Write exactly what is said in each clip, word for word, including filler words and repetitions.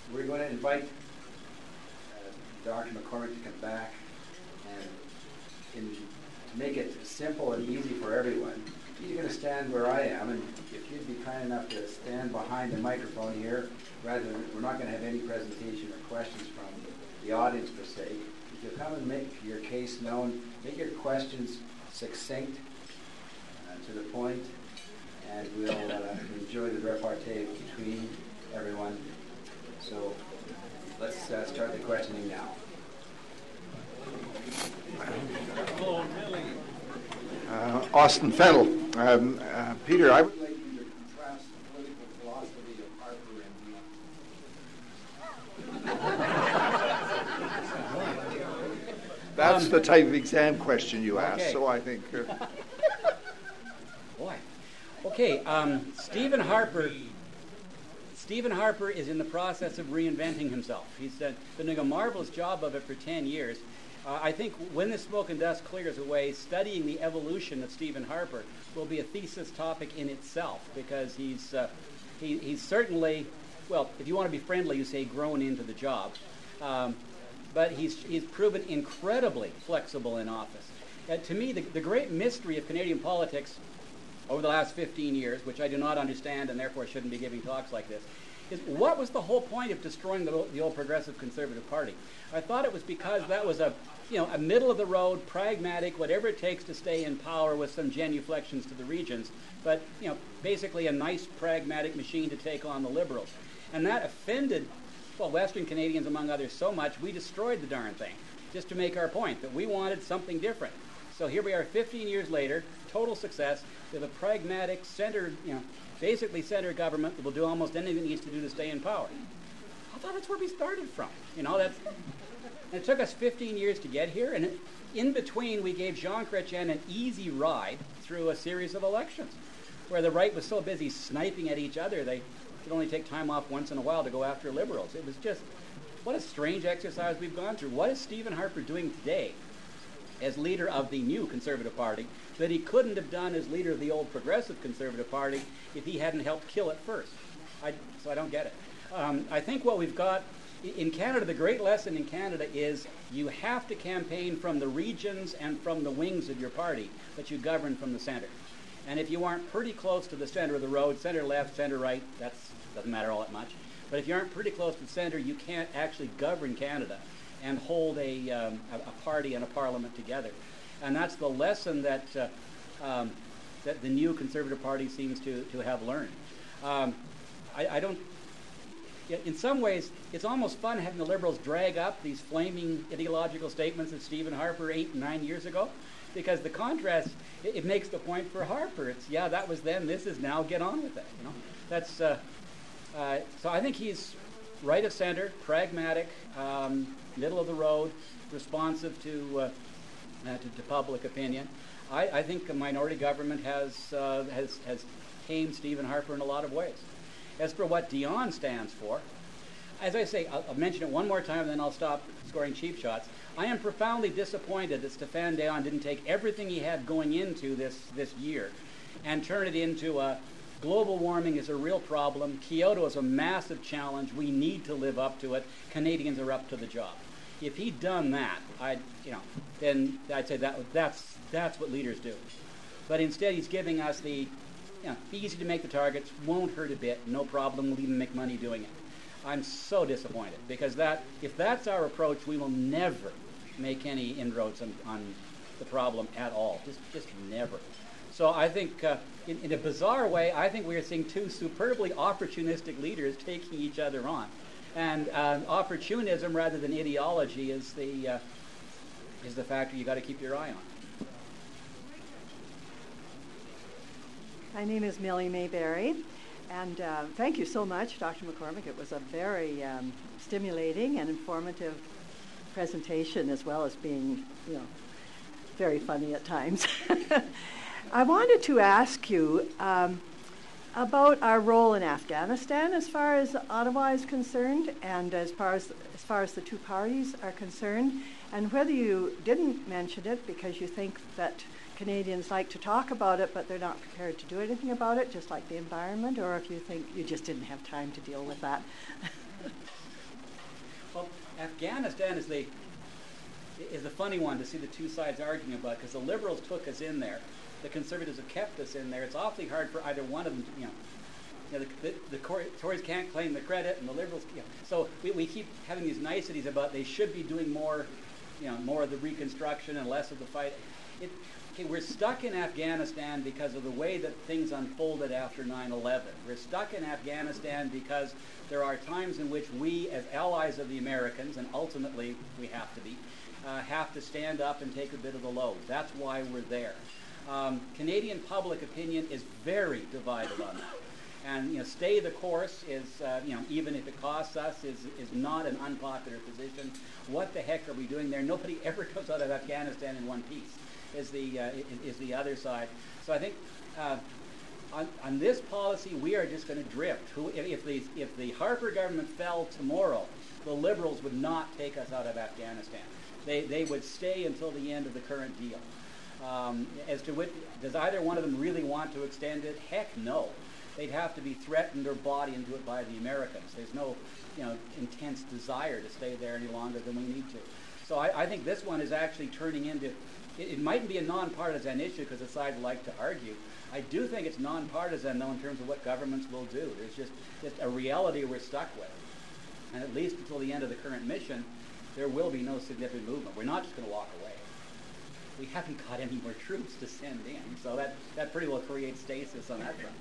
we're going to invite uh, Doctor McCormick to come back, and in, to make it simple and easy for everyone, he's going to stand where I am, and if you'd be kind enough to stand behind the microphone here, rather than, we're not going to have any presentation or questions from the audience per se. If you'll come and make your case known, make your questions succinct, uh, to the point, and we'll uh, enjoy the repartee between everyone. So let's uh, start the questioning now. Hello, Millie. Uh, Austin Fennell. Um, uh, Peter, I would like you to contrast the political philosophy of Harper and Dion. That's um, the type of exam question you asked, okay. So I think... Uh, Boy. Okay, um, Stephen Harper... Stephen Harper is in the process of reinventing himself. He's uh, been doing a marvelous job of it for ten years. Uh, I think when the smoke and dust clears away, studying the evolution of Stephen Harper will be a thesis topic in itself, because he's uh, he, he's certainly, well, if you want to be friendly, you say grown into the job. Um, but he's he's proven incredibly flexible in office. Uh, to me, the, the great mystery of Canadian politics over the last fifteen years, which I do not understand and therefore shouldn't be giving talks like this, is what was the whole point of destroying the, the old Progressive Conservative Party? I thought it was because that was a, you know, a middle-of-the-road, pragmatic, whatever it takes to stay in power with some genuflections to the regions, but, you know, basically a nice, pragmatic machine to take on the Liberals. And that offended, well, Western Canadians, among others, so much, we destroyed the darn thing, just to make our point, that we wanted something different. So here we are fifteen years later, total success, with a pragmatic, center, you know, basically center government that will do almost anything it needs to do to stay in power. I thought that's where we started from. You know, that's, and it took us fifteen years to get here, and in between we gave Jean Chrétien an easy ride through a series of elections, where the right was so busy sniping at each other they could only take time off once in a while to go after Liberals. It was just, what a strange exercise we've gone through. What is Stephen Harper doing today as leader of the new Conservative Party that he couldn't have done as leader of the old Progressive Conservative Party if he hadn't helped kill it first? I, so I don't get it. Um, I think what we've got in Canada, the great lesson in Canada is you have to campaign from the regions and from the wings of your party, but you govern from the center. And if you aren't pretty close to the center of the road, center left, center right, that doesn't matter all that much. But if you aren't pretty close to the center, you can't actually govern Canada and hold a, um, a, a party and a parliament together. And that's the lesson that uh, um, that the new Conservative Party seems to, to have learned. Um, I, I don't, in some ways, it's almost fun having the Liberals drag up these flaming ideological statements of Stephen Harper eight and nine years ago, because the contrast, it, it makes the point for Harper. It's, yeah, that was then, this is now, get on with it. You know, that's, uh, uh, so I think he's right of center, pragmatic, um, middle of the road, responsive to, uh, uh, to, to public opinion. I, I think a minority government has, uh, has, has tamed Stephen Harper in a lot of ways. As for what Dion stands for, as I say, I'll, I'll mention it one more time and then I'll stop scoring cheap shots. I am profoundly disappointed that Stéphane Dion didn't take everything he had going into this, this year and turn it into a global warming is a real problem. Kyoto is a massive challenge. We need to live up to it. Canadians are up to the job. If he'd done that, I'd, you know, then I'd say that that's that's what leaders do. But instead, he's giving us the, you know, easy to make the targets, won't hurt a bit, no problem. We'll even make money doing it. I'm so disappointed because that if that's our approach, we will never make any inroads on, on the problem at all. Just just never. So I think, uh, in, in a bizarre way, I think we are seeing two superbly opportunistic leaders taking each other on. And uh, opportunism rather than ideology is the uh, is the factor you got to keep your eye on. My name is Millie Mayberry, and uh, thank you so much, Doctor McCormick. It was a very um, stimulating and informative presentation, as well as being, you know, very funny at times. I wanted to ask you um, about our role in Afghanistan as far as Ottawa is concerned, and as far as as far as the two parties are concerned, and whether you didn't mention it because you think that Canadians like to talk about it, but they're not prepared to do anything about it, just like the environment, or if you think you just didn't have time to deal with that. Well, Afghanistan is the is a funny one to see the two sides arguing about, because the Liberals took us in there, the Conservatives have kept us in there. It's awfully hard for either one of them to, you know, you know the, the, the Tories can't claim the credit, and the Liberals, you know. So we, we keep having these niceties about they should be doing more, you know, more of the reconstruction and less of the fight. It, okay, we're stuck in Afghanistan because of the way that things unfolded after nine eleven. We're stuck in Afghanistan because there are times in which we, as allies of the Americans, and ultimately we have to be, Uh, have to stand up and take a bit of the load. That's why we're there. Um, Canadian public opinion is very divided on that. And, you know, stay the course is, uh, you know, even if it costs us, is is not an unpopular position. What the heck are we doing there? Nobody ever comes out of Afghanistan in one piece, is the, uh, is, is the other side. So I think uh, on, on this policy, we are just going to drift. Who, if, if, the, if the Harper government fell tomorrow, the Liberals would not take us out of Afghanistan. They, they would stay until the end of the current deal. Um, as to which, does either one of them really want to extend it? Heck no. They'd have to be threatened or bought into it by the Americans. There's no, you know, intense desire to stay there any longer than we need to. So I, I think this one is actually turning into, it, it mightn't be a nonpartisan issue because the sides like to argue. I do think it's nonpartisan, though, in terms of what governments will do. There's just, just a reality we're stuck with. And at least until the end of the current mission, there will be no significant movement. We're not just going to walk away. We haven't got any more troops to send in, so that, that pretty well creates stasis on that front.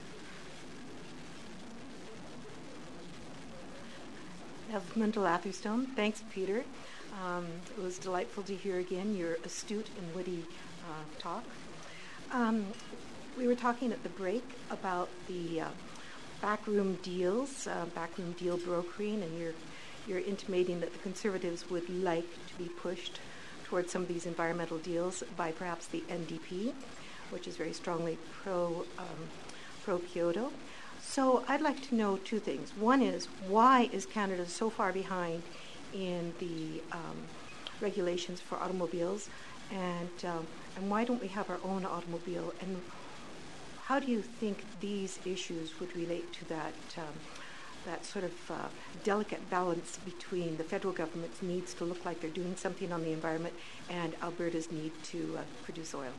Evelyn Atherstone, thanks, Peter. Um, it was delightful to hear again your astute and witty uh, talk. Um, we were talking at the break about the uh, backroom deals, uh, backroom deal brokering, and you're You're intimating that the Conservatives would like to be pushed towards some of these environmental deals by perhaps the N D P, which is very strongly pro um, pro Kyoto. So I'd like to know two things. One is, why is Canada so far behind in the um, regulations for automobiles, and um, and why don't we have our own automobile? And how do you think these issues would relate to that? Um, that sort of uh, delicate balance between the federal government's needs to look like they're doing something on the environment and Alberta's need to uh, produce oil?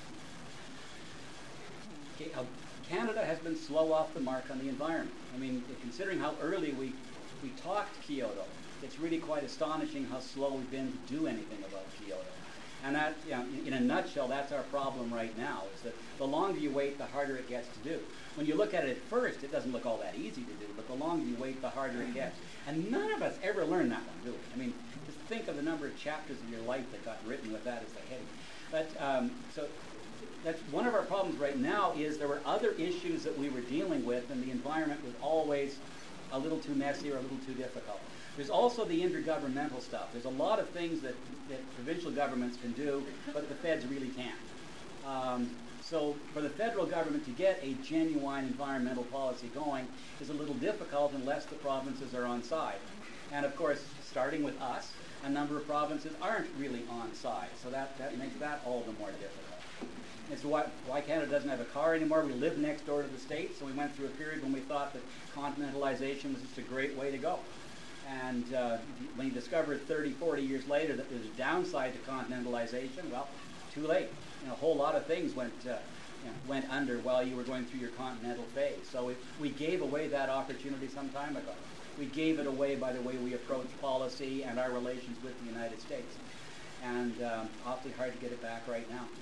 Okay, uh, Canada has been slow off the mark on the environment. I mean, considering how early we, we talked Kyoto, it's really quite astonishing how slow we've been to do anything about Kyoto. And that, you know, in a nutshell, that's our problem right now, is that the longer you wait, the harder it gets to do. When you look at it at first, it doesn't look all that easy to do, but the longer you wait, the harder it gets. And none of us ever learned that one, do we? I mean, just think of the number of chapters of your life that got written with that as the heading. But, um, so that's one of our problems right now, is there were other issues that we were dealing with, and the environment was always a little too messy or a little too difficult. There's also the intergovernmental stuff. There's a lot of things that, that provincial governments can do, but the feds really can't. Um, so for the federal government to get a genuine environmental policy going is a little difficult unless the provinces are on side. And of course, starting with us, a number of provinces aren't really on side. So that, that makes that all the more difficult. As to why, why Canada doesn't have a car anymore, we live next door to the States, so we went through a period when we thought that continentalization was just a great way to go. And uh, when you discover thirty, forty years later that there's a downside to continentalization, well, too late. You know, a whole lot of things went uh, you know, went under while you were going through your continental phase. So we, we gave away that opportunity some time ago. We gave it away by the way we approach policy and our relations with the United States. And um, awfully hard to get it back right now.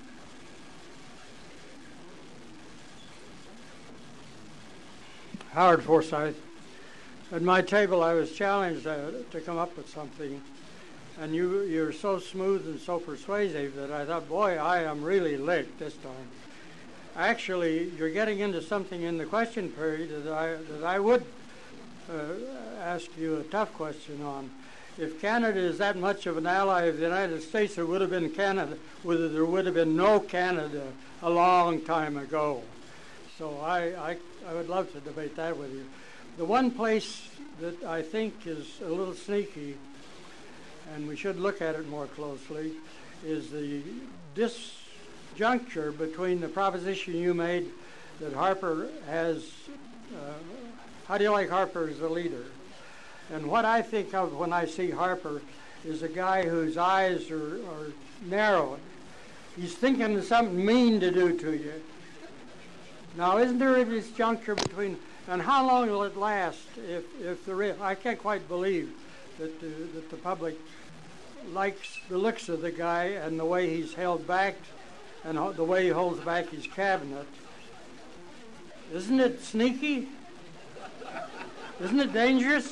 Howard Forsyth. At my table, I was challenged uh, to come up with something, and you, you're so smooth and so persuasive that I thought, boy, I am really licked this time. Actually, you're getting into something in the question period that I, that I would uh, ask you a tough question on. If Canada is that much of an ally of the United States, there would have been Canada, whether there would have been no Canada a long time ago. So I, I, I would love to debate that with you. The one place that I think is a little sneaky, and we should look at it more closely, is the disjuncture between the proposition you made that Harper has, uh, how do you like Harper as a leader? And what I think of when I see Harper is a guy whose eyes are, are narrowed. He's thinking of something mean to do to you. Now, isn't there this juncture between, and how long will it last if, if there is? I can't quite believe that the, that the public likes the looks of the guy and the way he's held back and ho- the way he holds back his cabinet. Isn't it sneaky? Isn't it dangerous?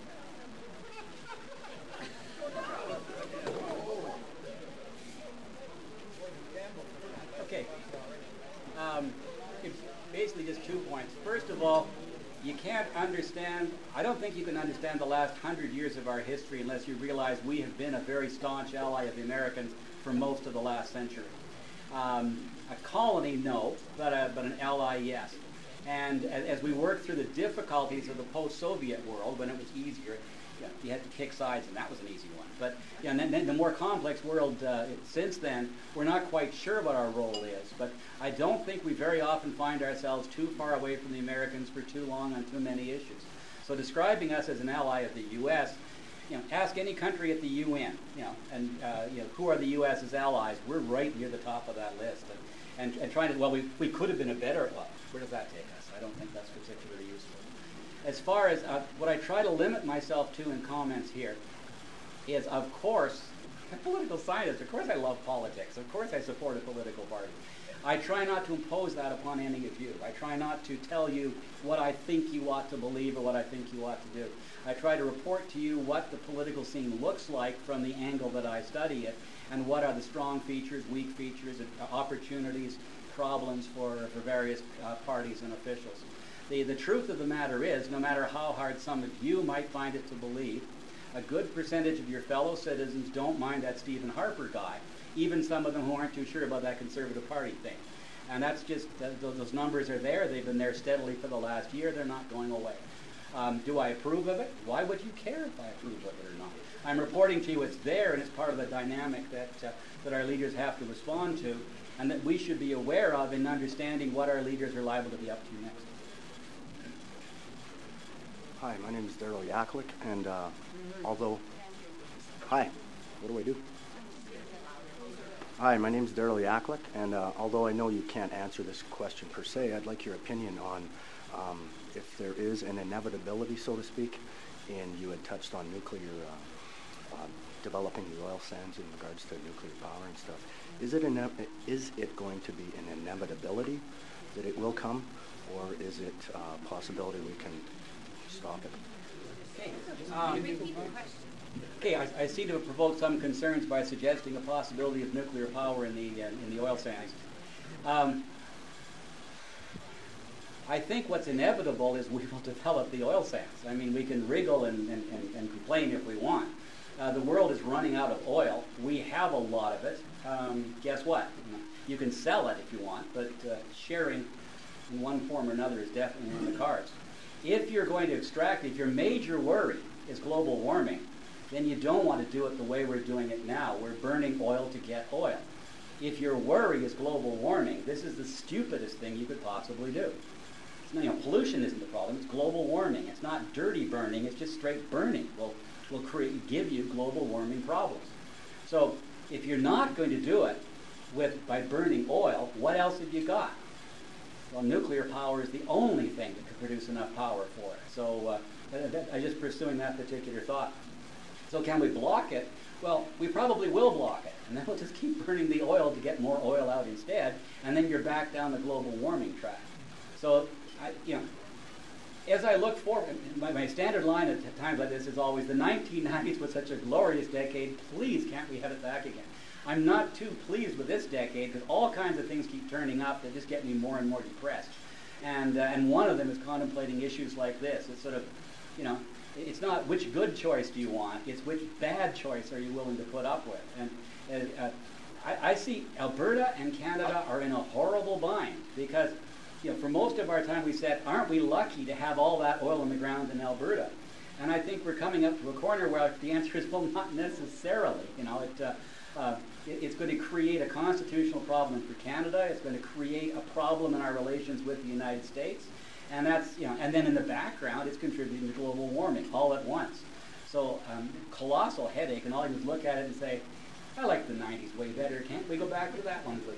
Okay. Um, it's basically just two points. First of all, you can't understand, I don't think you can understand the last hundred years of our history unless you realize we have been a very staunch ally of the Americans for most of the last century. Um, a colony, no, but, a, but an ally, yes. And as, as we worked through the difficulties of the post-Soviet world, when it was easier, you, know, you had to kick sides, and that was an easy one. But you know, and then, then the more complex world uh, since then, we're not quite sure what our role is. But I don't think we very often find ourselves too far away from the Americans for too long on too many issues. So describing us as an ally of the U S, you know, ask any country at the U N, you know, and uh, you know, who are the U S's allies? We're right near the top of that list. And, and, and trying to, well, we, we could have been a better, well, where does that take us? I don't think that's particularly useful. As far as uh, what I try to limit myself to in comments here is, of course, a political scientist, of course I love politics. Of course I support a political party. I try not to impose that upon any of you. I try not to tell you what I think you ought to believe or what I think you ought to do. I try to report to you what the political scene looks like from the angle that I study it, and what are the strong features, weak features, uh, opportunities, problems for, for various uh, parties and officials. The, the truth of the matter is, no matter how hard some of you might find it to believe, a good percentage of your fellow citizens don't mind that Stephen Harper guy, even some of them who aren't too sure about that Conservative Party thing. And that's just, uh, those numbers are there. They've been there steadily for the last year. They're not going away. Um, do I approve of it? Why would you care if I approve of it or not? I'm reporting to you it's there, and it's part of the dynamic that, uh, that our leaders have to respond to, and that we should be aware of in understanding what our leaders are liable to be up to next. Hi, my name is Daryl Yaklik, and uh, although, hi, what do I do? Hi, my name is Daryl Yaklik, and uh, although I know you can't answer this question per se, I'd like your opinion on um, if there is an inevitability, so to speak, and you had touched on nuclear, uh, uh, developing the oil sands in regards to nuclear power and stuff. Is it, ine- is it going to be an inevitability that it will come, or is it a possibility we can stop it? Okay. Um, okay, I, I seem to have provoked some concerns by suggesting a possibility of nuclear power in the uh, in the oil sands. Um, I think what's inevitable is we will develop the oil sands. I mean, we can wriggle and, and, and, and complain if we want. Uh, the world is running out of oil. We have a lot of it. Um, guess what? You can sell it if you want, but uh, sharing in one form or another is definitely on the cards. If you're going to extract, if your major worry is global warming, then you don't want to do it the way we're doing it now. We're burning oil to get oil. If your worry is global warming, this is the stupidest thing you could possibly do. It's not, you know, pollution isn't the problem. It's global warming. It's not dirty burning. It's just straight burning will will create, give you global warming problems. So if you're not going to do it with by burning oil, what else have you got? Well, nuclear power is the only thing that could produce enough power for it. So uh, I'm just pursuing that particular thought. So can we block it? Well, we probably will block it. And then we'll just keep burning the oil to get more oil out instead. And then you're back down the global warming track. So, I, you know, as I look forward, my, my standard line at times like this is always, the nineteen nineties was such a glorious decade. Please, can't we have it back again? I'm not too pleased with this decade because all kinds of things keep turning up that just get me more and more depressed. And uh, and one of them is contemplating issues like this. It's sort of, you know, it's not which good choice do you want, it's which bad choice are you willing to put up with. And uh, I, I see Alberta and Canada are in a horrible bind because, you know, for most of our time we said, aren't we lucky to have all that oil in the ground in Alberta? And I think we're coming up to a corner where the answer is, well, not necessarily. You know, it, uh, uh, it, it's going to create a constitutional problem for Canada. It's going to create a problem in our relations with the United States. And that's, you know, and then in the background, it's contributing to global warming all at once. So um, colossal headache, and all you would look at it and say, I like the nineties way better. Can't we go back to that one, please?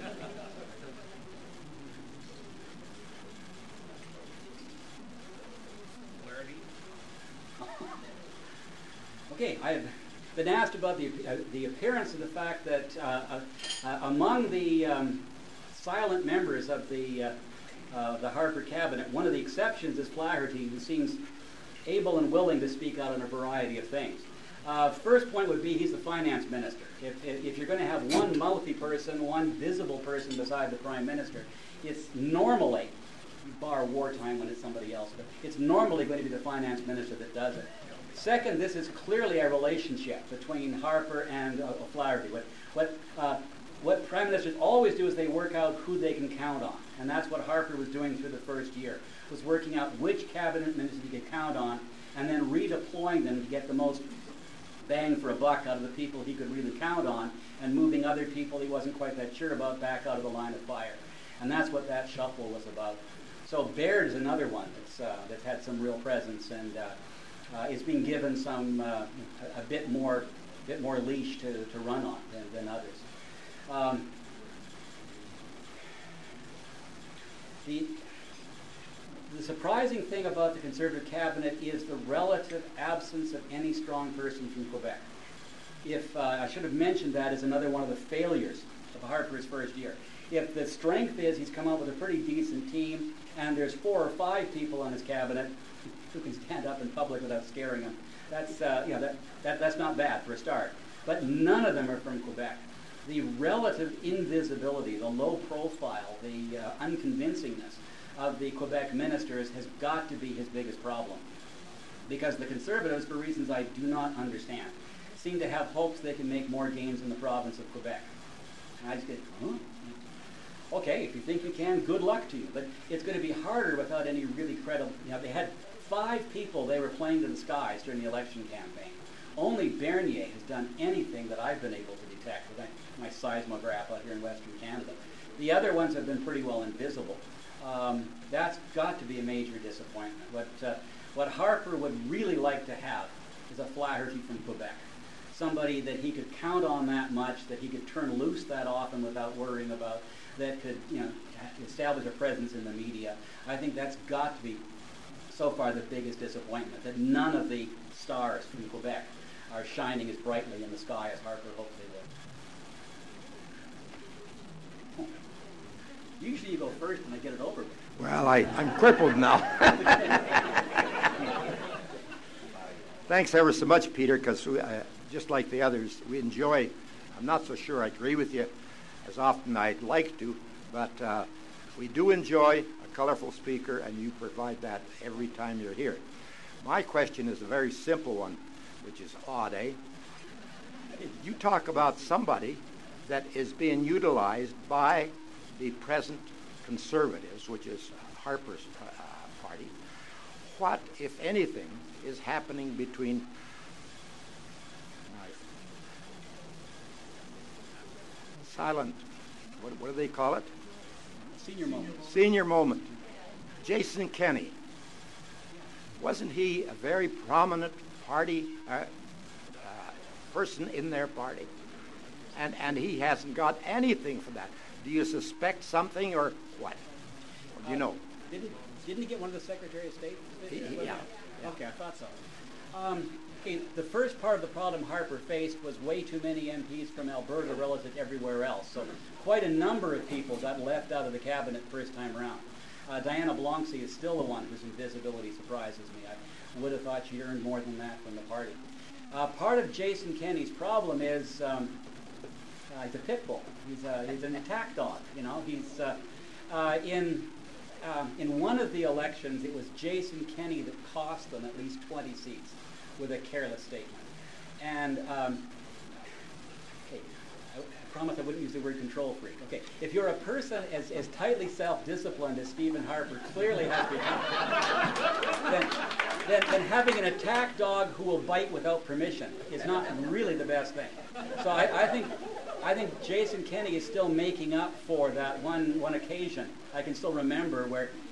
Okay, I've been asked about the, uh, the appearance of the fact that uh, uh, uh, among the um, silent members of the, uh, uh, the Harper cabinet, one of the exceptions is Flaherty, who seems able and willing to speak out on a variety of things. Uh, first point would be he's the finance minister. If, if, if you're going to have one mouthy person, one visible person beside the prime minister, it's normally, bar wartime when it's somebody else, but it's normally going to be the finance minister that does it. Second, this is clearly a relationship between Harper and uh, Flaherty. What, what, uh, what prime ministers always do is they work out who they can count on. And that's what Harper was doing through the first year, was working out which cabinet ministers he could count on and then redeploying them to get the most bang for a buck out of the people he could really count on and moving other people he wasn't quite that sure about back out of the line of fire. And that's what that shuffle was about. So Baird is another one that's, uh, that's had some real presence, and uh, uh, it's been given some uh, a, a bit more bit more leash to, to run on than, than others. Um, the, the surprising thing about the Conservative cabinet is the relative absence of any strong person from Quebec. If uh, I should have mentioned that as another one of the failures of Harper's first year. If the strength is he's come up with a pretty decent team, and there's four or five people on his cabinet who can stand up in public without scaring them, that's uh, you know that, that that's not bad for a start. But none of them are from Quebec. The relative invisibility, the low profile, the uh, unconvincingness of the Quebec ministers has got to be his biggest problem, because the Conservatives, for reasons I do not understand, seem to have hopes they can make more gains in the province of Quebec. And I just get, huh? Okay, if you think you can, good luck to you. But it's going to be harder without any really credible, you know, they had five people they were playing to the skies during the election campaign. Only Bernier has done anything that I've been able to detect with my seismograph out here in Western Canada. The other ones have been pretty well invisible. Um, that's got to be a major disappointment. What, uh, what Harper would really like to have is a Flaherty from Quebec. Somebody that he could count on that much, that he could turn loose that often without worrying about, that could, you know, establish a presence in the media. I think that's got to be, so far, the biggest disappointment, that none of the stars from Quebec are shining as brightly in the sky as Harper hoped they would. Usually you go first and I get it over with. Well, I, I'm crippled now. Thanks ever so much, Peter, because uh, just like the others, we enjoy, I'm not so sure I agree with you as often I'd like to, but uh, we do enjoy a colorful speaker, and you provide that every time you're here. My question is a very simple one, which is odd, eh? You talk about somebody that is being utilized by the present Conservatives, which is Harper's uh, party. What, if anything, is happening between uh, silent, what, what do they call it? Senior moment. Senior moment. Jason Kenney. Wasn't he a very prominent party uh, uh, person in their party? And and he hasn't got anything for that. Do you suspect something, or what? Or do you know? Uh, didn't, didn't he get one of the Secretary of State? He, yeah. yeah. Okay, I thought so. Um, okay, the first part of the problem Harper faced was way too many M Ps from Alberta relative to everywhere else. So quite a number of people got left out of the cabinet first time around. Uh, Diana Blancy is still the one whose invisibility surprises me. I would have thought she earned more than that from the party. Uh, part of Jason Kenney's problem is um, uh, he's a pit bull. He's, a, he's an attack dog. You know, he's uh, uh, in um, in one of the elections. It was Jason Kenney that cost them at least twenty seats with a careless statement. And um, okay, I, I promise I wouldn't use the word control freak. Okay, if you're a person as, as tightly self-disciplined as Stephen Harper clearly has become, then, then, then having an attack dog who will bite without permission is not really the best thing. So I, I think I think Jason Kenney is still making up for that one one occasion. I can still remember where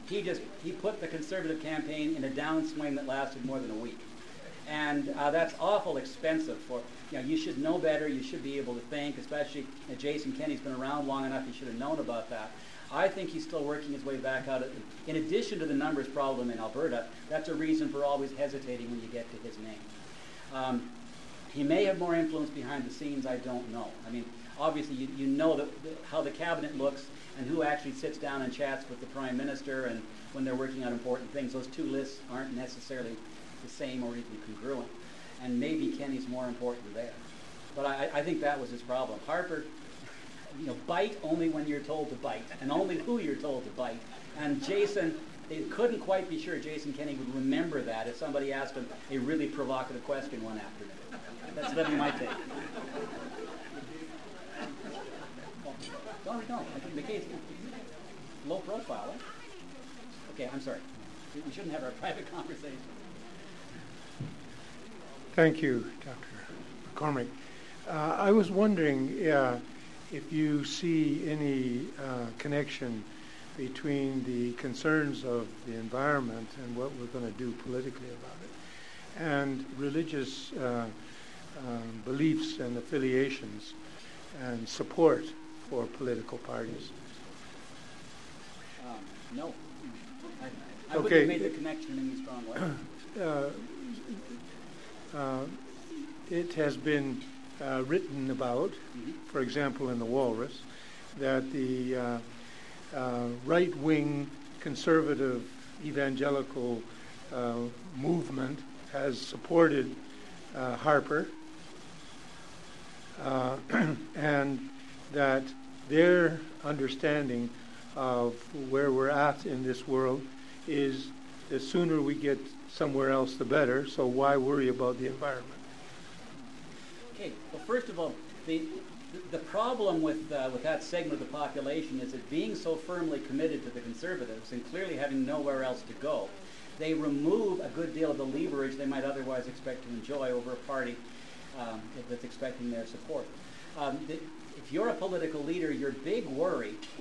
he just he put the Conservative campaign in a downswing that lasted more than a week. And uh, that's awful expensive for, you know, you should know better, you should be able to think, especially you know, Jason Kenney's been around long enough, he should have known about that. I think he's still working his way back out. Of, in addition to the numbers problem in Alberta, that's a reason for always hesitating when you get to his name. Um, he may have more influence behind the scenes, I don't know. I mean, obviously you, you know the, the, how the cabinet looks and who actually sits down and chats with the Prime Minister and when they're working on important things. Those two lists aren't necessarily the same or even congruent. And maybe Kenney's more important there. But I, I think that was his problem. Harper, you know, bite only when you're told to bite, and only who you're told to bite. And Jason, they couldn't quite be sure Jason Kenney would remember that if somebody asked him a really provocative question one afternoon. That's what you might take. Well, no, I think the case low profile. Eh? Okay, I'm sorry. We shouldn't have our private conversation. Thank you, Doctor McCormick. Uh, I was wondering uh, if you see any uh, connection between the concerns of the environment and what we're going to do politically about it, and religious uh, um, beliefs and affiliations and support for political parties. Um, no. I, I wouldn't Okay. have made the connection in any strong way. Uh, uh, it has been uh, written about, Mm-hmm. for example, in the Walrus, that the uh, uh, right-wing conservative evangelical uh, movement has supported uh, Harper, uh, and that their understanding of where we're at in this world is the sooner we get somewhere else, the better, so why worry about the environment? Okay, well, first of all, the the problem with uh, with that segment of the population is that being so firmly committed to the Conservatives and clearly having nowhere else to go, they remove a good deal of the leverage they might otherwise expect to enjoy over a party um, that's expecting their support. Um, the, if you're a political leader, your big worry